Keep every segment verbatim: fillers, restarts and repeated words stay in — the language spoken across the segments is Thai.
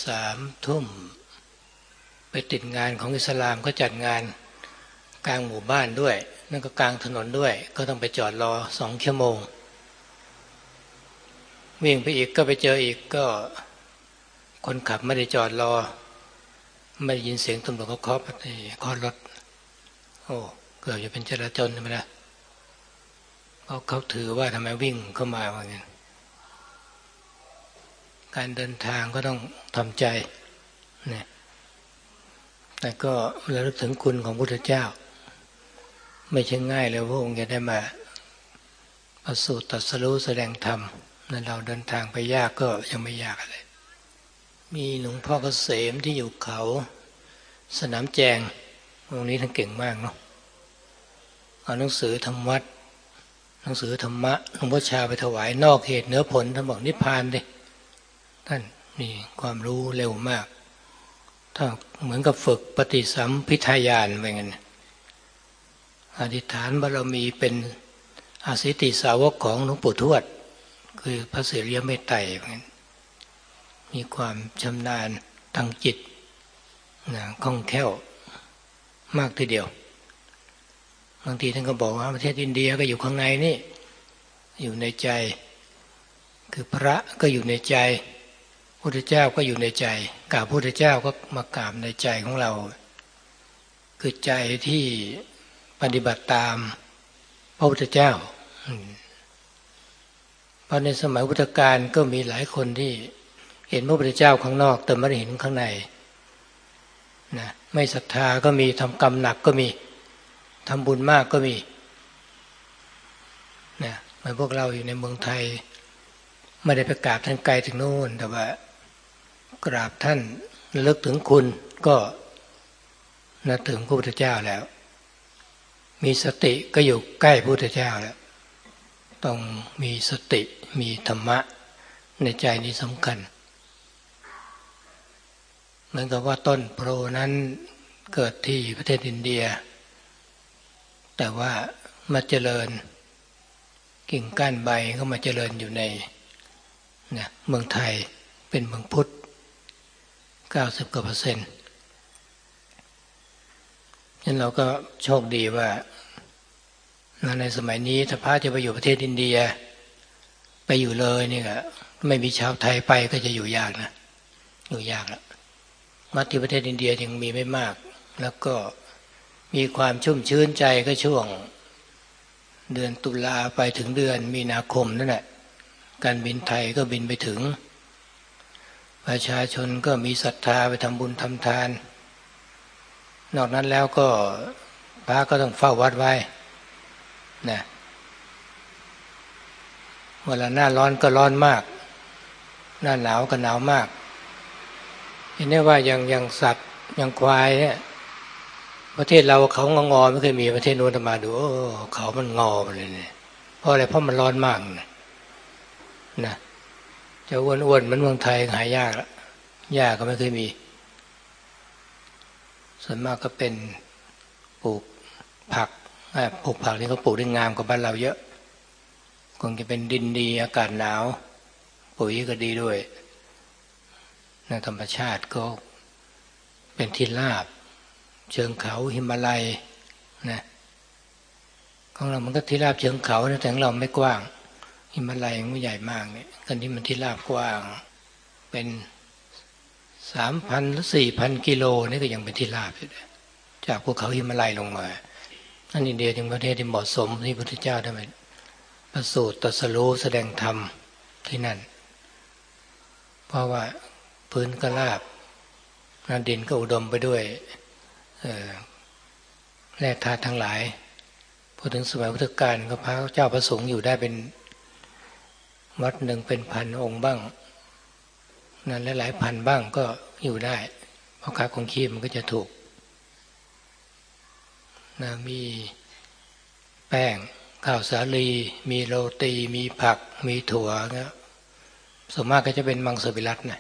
สามทุ่มไปติดงานของอิสลามก็จัดงานกลางหมู่บ้านด้วยนั่นก็กลางถนนด้วยก็ต้องไปจอดรอสองชั่วโมงวิ่งไปอีกก็ไปเจออีกก็คนขับไม่ได้จอดรอไม่ได้ยินเสียงตำรวจเขาเคาะเคาะรถโอ้เกือบจะเป็นจราจรใช่ไหมล่ะเขาเขาถือว่าทำไมวิ่งเข้ามาว่างั้นการเดินทางก็ต้องทำใจเนี่ยแต่ก็ระลึกถึงคุณของพระพุทธเจ้าไม่ใช่ง่ายเลยพระองค์จะได้มาประสูติตรัสรู้แสดงธรรมนั่นเราเดินทางไปยากก็ยังไม่ยากอะไรมีหลวงพ่อเกษมที่อยู่เขาสนามแจงตรงนี้ท่านเก่งมากเนาะเอาหนังสือธรรมวัดหนังสือธรรมะหลวงพ่อชาไปถวายนอกเหตุเหนือผลท่านบอกนิพพานดิท่านมีความรู้เร็วมากถ้าเหมือนกับฝึกปฏิสัมภิทาญาณไปงั้นอธิษฐานบารมีเป็นอาสิติสาวกของหลวงปู่ทวดคือพระเสรียเมตไตรมีความชำนาญทางจิตนะคล่องแคล่วมากทีเดียวบางทีท่านก็บอกว่าประเทศอินเดียก็อยู่ข้างในนี่อยู่ในใจคือพระก็อยู่ในใจพุทธเจ้าก็อยู่ในใจกราบพุทธเจ้าก็มากราบในใจของเราคือใจที่ปฏิบัติตามพระพุทธเจ้าเพราะในสมัยพุทธกาลก็มีหลายคนที่เห็นพระพุทธเจ้าข้างนอกแต่ไม่ได้เห็นข้างในนะไม่ศรัทธาก็มีทำกรรมหนักก็มีทำบุญมากก็มีนะเหมือนพวกเราอยู่ในเมืองไทยไม่ได้ไปกราบท่านไกลถึงโน่นแต่ว่ากราบท่านระลึกถึงคุณก็นึกถึงพระพุทธเจ้าแล้วมีสติก็อยู่ใกล้พระพุทธเจ้าแล้วต้องมีสติมีธรรมะในใจนี้สำคัญเหมือนกับว่าต้นโพนั้นเกิดที่ประเทศอินเดียแต่ว่ามาเจริญกิ่งก้านใบก็มาเจริญอยู่ในนะเมืองไทยเป็นเมืองพุทธเก้าสิบกว่าเปอร์เซ็นต์งั้นเราก็โชคดีว่าในสมัยนี้ถ้าพระจะไปอยู่ประเทศอินเดียไปอยู่เลยนี่ก็ไม่มีชาวไทยไปก็จะอยู่ยากนะอยู่ยากแล้ววัดที่ประเทศอินเดียยังมีไม่มากแล้วก็มีความชุ่มชื้นใจก็ช่วงเดือนตุลาไปถึงเดือนมีนาคมนั่นแหละการบินไทยก็บินไปถึงประชาชนก็มีศรัทธาไปทำบุญทำทานนอกนั้นแล้วก็พระก็ต้องเฝ้าวัดไว้นะเวลาหน้าร้อนก็ร้อนมากหน้าหนาวก็หนาวมากเห็นได้ว่าอย่างอย่างสัตว์อย่างควายเนี่ยประเทศเราเขางองอไม่เคยมีประเทศโน้นมาดูโอ้เขามันงอไปเลยเนี่ยเพราะอะไรเพราะมันร้อนมากนะนะจะอ้วนๆเหมือนเมืองไทยหายากละหญ้าก็ไม่เคยมีส่วนมากก็เป็นปลูกผักปลูกผักนี่เขาปลูกได้งามกว่าบ้านเราเยอะคงจะเป็นดินดีอากาศหนาวปุ๋ยก็ดีด้วยในธรรมชาติก็เป็นที่ราบเชิงเขาหิมาลัยนะของเรามันก็ที่ราบเชิงเขาแต่ของเราไม่กว้างหิมาลัยมันใหญ่มากเนี่ยกันที่มันที่ราบกว้างเป็นสามพันหรือสี่พันกิโลนี่ก็ยังเป็นที่ราบอยู่จากภูเขาหิมาลัยลงมานั่นอินเดียจึงประเทศที่เหมาะสมที่พระพุทธเจ้าได้มาประสูติตรัสรู้แสดงธรรมที่นั่นเพราะว่าพื้นก็ราบน้ำดินก็อุดมไปด้วยแร่ธาตุทั้งหลายพอถึงสมัยพุทธกาลก็พระเจ้าพระสงฆ์อยู่ได้เป็นวัดหนึ่งเป็นพันองค์บ้างนั่นหลายๆพันบ้างก็อยู่ได้เพราะค่าครองชีพมันก็จะถูกนะมีแป้งข้าวสาลีมีโรตีมีผักมีถั่วเงี้ยส่วนมากก็จะเป็นมังสวิรัตินะ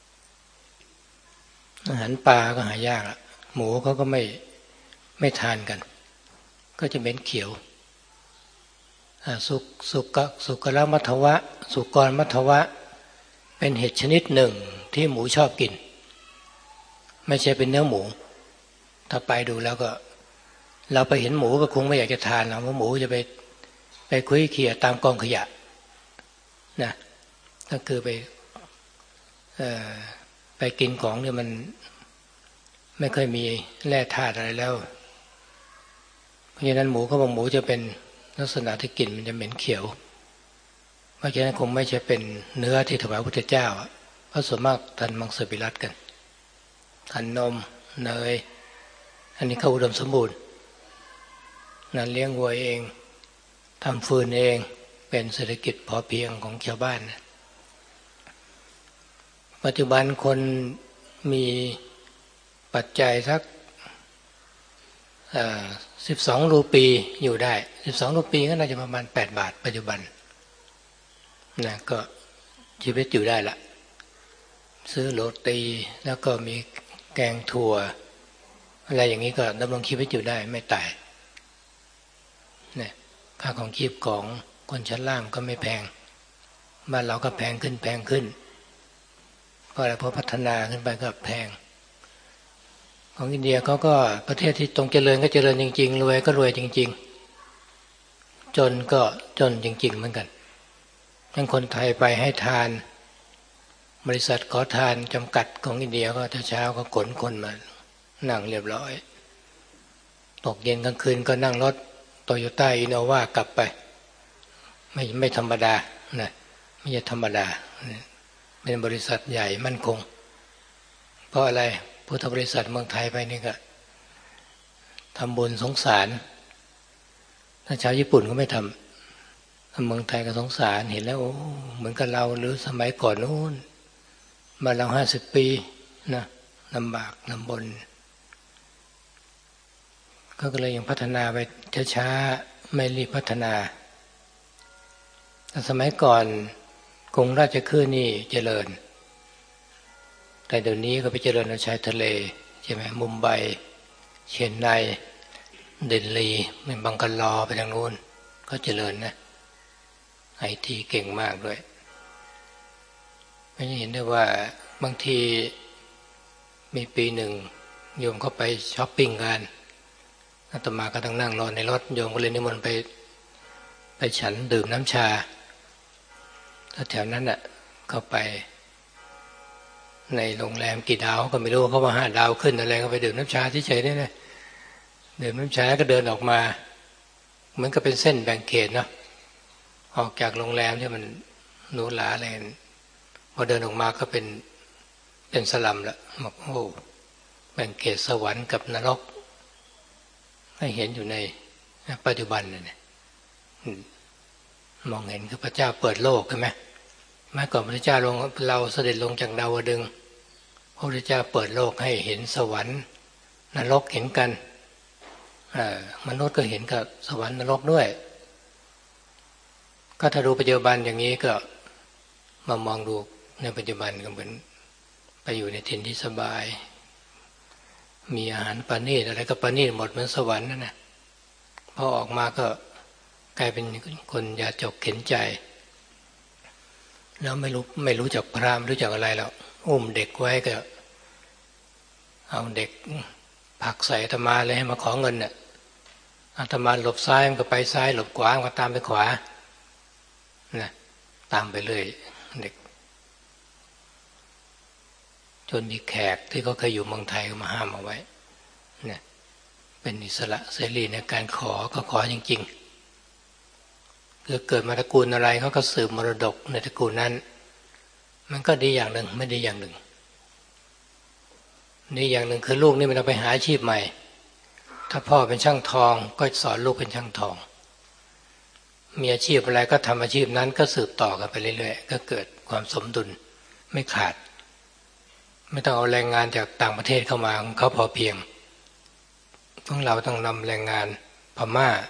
อาหารปลาก็หายากละหมูเขาก็ไม่ไม่ทานกันก็จะเป็นเขียวสุกสุกสุกรมัทวะสุกรมัทวะเป็นเห็ดชนิดหนึ่งที่หมูชอบกินไม่ใช่เป็นเนื้อหมูถ้าไปดูแล้วก็เราไปเห็นหมูก็คงไม่อยากจะทานหรอกเพราะหมูจะไปไปคุยเขี่ยตามกองขยะนะก็คือไปเอ่อไปกินของเนี่ยมันไม่เคยมีแร่ธาตุอะไรแล้วเพราะฉะนั้นหมูเขาบอกหมูจะเป็นลักษณะที่กลิ่นมันจะเหม็นเขียวเพราะฉะนั้นคงไม่ใช่เป็นเนื้อที่ถวายพระพุทธเจ้าเพราะส่วนมากทานมังสวิรัติกันทานนมเนยอันนี้เขาอุดมสมบูรณ์นั่นเลี้ยงวัวเองทำฟืนเองเป็นเศรษฐกิจพอเพียงของชาวบ้านนะปัจจุบันคนมีปัจจัยสักสิบสองรูปีอยู่ได้สิบสองรูปีก็น่าจะประมาณแปดบาทปัจจุบันนะก็ชีวิตอยู่ได้ละซื้อโรตีแล้วก็มีแกงถั่วอะไรอย่างนี้ก็ดำรงชีวิตอยู่ได้ไม่ตายเนี่ยค่าของชีพของคนชั้นล่างก็ไม่แพงบ้านเราก็แพงขึ้นแพงขึ้นเพราะอะไรเพราะพัฒนาขึ้นไปก็แพงของอินเดียเขาก็ประเทศที่ตรงเจริญก็เจริญจริงๆรวยก็รวยจริงๆจนก็จนจริงๆเหมือนกันทั้งคนไทยไปให้ทานบริษัทขอทานจำกัดของอินเดียก็เช้าก็ขนคนมานั่งเรียบร้อยตกเย็นกลางคืนก็นั่งรถโตโยต้าอินโนวากลับไปไม่ไม่ธรรมดานะไม่ใช่ธรรมดาเป็นบริษัทใหญ่มั่นคงเพราะอะไรพุทธบริษัทเมืองไทยไปนี่ก็ทำบุญสงสารถ้าชาวญี่ปุ่นก็ไม่ทำเมืองไทยก็สงสารเห็นแล้วเหมือนกับเราหรือสมัยก่อนนู้นมาเราห้าสิบปีนะลำบากลำบนก็เลยยังพัฒนาไปช้าๆไม่รีบพัฒนาแต่สมัยก่อนกรุงราชคฤห์นี่เจริญแต่เดี๋ยวนี้ก็ไปเจริญในชายทะเลใช่ไหมมุมไบเชียงไนเดนลีเป็นบังกาลอไปทางนู้นก็เจริญนะไอทีเก่งมากด้วยไม่เห็นได้ว่าบางทีมีปีหนึ่งโยมเข้าไปช้อปปิ้งกันอาตมาก็ต้องนั่งรอในรถโยมก็เลยนิมนต์ไปไปฉันดื่มน้ำชาถ้าแถวนั้นน่ะเข้าไปในโรงแรมกี่ดาวก็ไม่รู้เขาว่าห้าดาวขึ้นอะไรก็ไปดื่มน้ำชาเฉยๆนี่นะดื่มน้ำชาก็เดินออกมาเหมือนกับเป็นเส้นแบ่งเขตเนาะออกจากโรงแรมที่มันหรูหราอะไรพอเดินออกมาก็เป็นเป็นสลัมละบอกโอ้แบ่งเขตสวรรค์กับนรกให้เห็นอยู่ในปัจจุบันเนี่ยมองเห็นคือพระเจ้าเปิดโลกใช่ไหมเมื่อก่อนพระเจ้าลงเราเสด็จลงจากดาวดึงส์พระพุทธเจ้าเปิดโลกให้เห็นสวรรค์นรกเห็นกันมนุษย์ก็เห็นกับสวรรค์นรกด้วยก็ถ้าดูปัจจุบันอย่างนี้ก็มามองดูในปัจจุบันก็เหมือนไปอยู่ในถิ่นที่สบายมีอาหารปานีตอะไรก็ปานีตหมดเหมือนสวรรค์นั่นนะพอออกมาก็กลายเป็นคนยาจกเข็นใจแล้วไม่รู้ไม่รู้จักพระไม่รู้จักอะไรแล้วอุ้มเด็กไว้ก็เอาเด็กผลักใส่อาตมาเลยให้มาขอเงินน่ะอาตมาหลบซ้ายมันก็ไปซ้ายหลบขวามันก็ตามไปขวานะตามไปเลยเด็กจนมีแขกที่เขาเคยอยู่เมืองไทยก็มาห้ามเอาไว้เนี่ยเป็นอิสระเสรีในการขอก็ขอจริงๆคือเกิดมาตระกูลอะไรเขาก็สืบมรดกในตระกูลนั้นมันก็ดีอย่างหนึ่งไม่ดีอย่างหนึ่งดีอย่างหนึ่งคือลูกนี่มันต้องไปหาอาชีพใหม่ถ้าพ่อเป็นช่างทองก็สอนลูกเป็นช่างทองมีอาชีพอะไรก็ทำอาชีพนั้นก็สืบต่อกันไปเรื่อยๆก็เกิดความสมดุลไม่ขาดไม่ต้องเอาแรงงานจากต่างประเทศเข้ามาของเขาพอเพียงพวกเราต้องนำแรงงานพม่า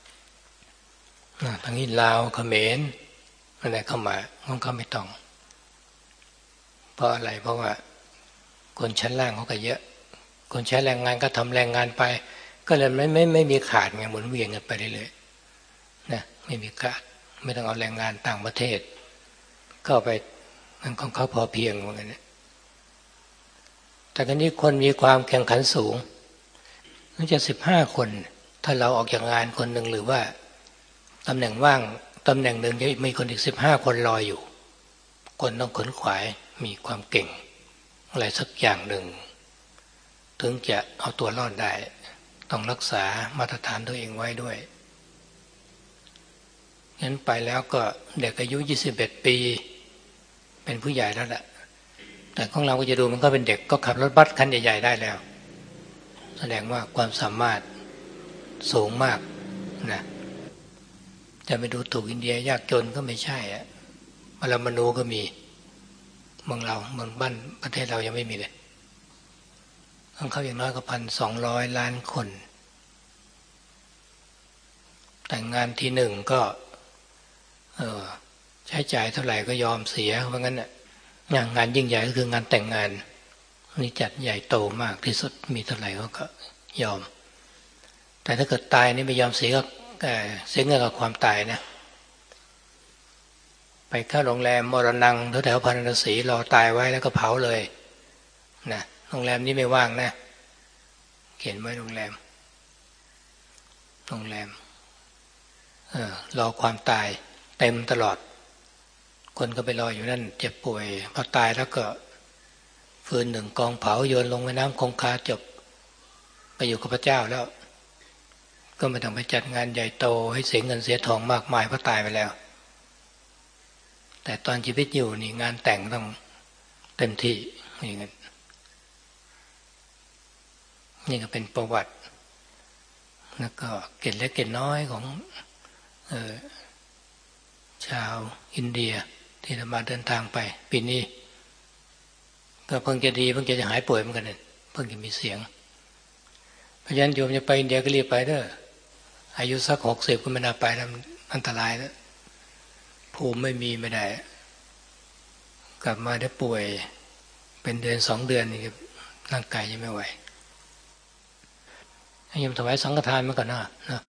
ทางนี้ลาวเขมรอะไรเข้ามาของเขาไม่ต้องเพราะอะไรเพราะว่าคนชั้นล่างเขาก็เยอะคนใช้แรงงานก็ทำแรงงานไปก็เลยไม่ไม่ไม่มีขาดไงหมุนเวียนกันไปเรื่อยๆนะไม่มีขาดไม่ต้องเอาแรงงานต่างประเทศเข้าไปมันของเขาพอเพียงเหมือนกันแต่ครั้นี้คนมีความแข่งขันสูงนั่นจะสิบห้าคนถ้าเราออกจากงานคนหนึ่งหรือว่าตำแหน่งว่างตำแหน่งหนึ่งจะมีคนอีกสิบห้าคนรออยู่คนต้องขนขวายมีความเก่งอะไรสักอย่างหนึ่งถึงจะเอาตัวรอดได้ต้องรักษามาตรฐานตัวเองไว้ด้วยงั้นไปแล้วก็เด็กอายุยี่สิบเอ็ดปีเป็นผู้ใหญ่แล้วแหละแต่ของเราก็จะดูมันก็เป็นเด็กก็ขับรถบัสคันใหญ่ๆได้แล้วแสดงว่าความสามารถสูงมากนะจะไปดูถูกอินเดียยากจนก็ไม่ใช่อะปรมาณูก็มีเมืองเราเมืองบ้านประเทศเรายังไม่มีเลยของเขาอย่างน้อยก็พันสองร้อยล้านคนแต่งงานที่หนึ่งก็เออใช้จ่ายเท่าไหร่ก็ยอมเสียเพราะงั้นน่ะงานยิ่งใหญ่ก็คืองานแต่งงานนี่จัดใหญ่โตมากที่สุดมีเท่าไหร่เขาก็ยอมแต่ถ้าเกิดตายนี่ไม่ยอมเสียก็เสียเงินกับความตายนะไปเข้าโรงแรมมรณังแถวๆพาราณสีรอตายไว้แล้วก็เผาเลยนะโรงแรมนี้ไม่ว่างนะเขียนไว้โรงแรมโรงแรมเออรอความตายเต็มตลอดคนก็ไปรออยู่นั่นเจ็บป่วยพอตายแล้วก็ฟืนหนึ่งกองเผาโยนลงแม่น้ำคงคาจบไปอยู่กับพระเจ้าแล้วก็ไม่ต้องไปจัดงานใหญ่โตให้เสียเงินเสียทองมากมายเพราะตายไปแล้วแต่ตอนชีวิตอยู่นี่งานแต่งต้องเต็มที่อย่างนั้นนี่ก็เป็นประวัติแล้วก็เกร็ดเล็กเกร็ดน้อยของเอ่อชาวอินเดียที่มาเดินทางไปปีนี้ก็เพิ่งจะดีเพิ่งจะหายป่วยเหมือนกันเพิ่งจะมีเสียงเพราะฉะนั้นโยมจะไปอินเดียก็รีบไปเด้ออายุสักหกสิบก็ไม่น่าไปแล้วอันตรายแล้วภูมิไม่มีไม่ได้กลับมาได้ป่วยเป็นเดือนสองเดือนนี่ร่างกายยังไม่ไหวให้โยมถวายสังฆทานมาก่อนนะ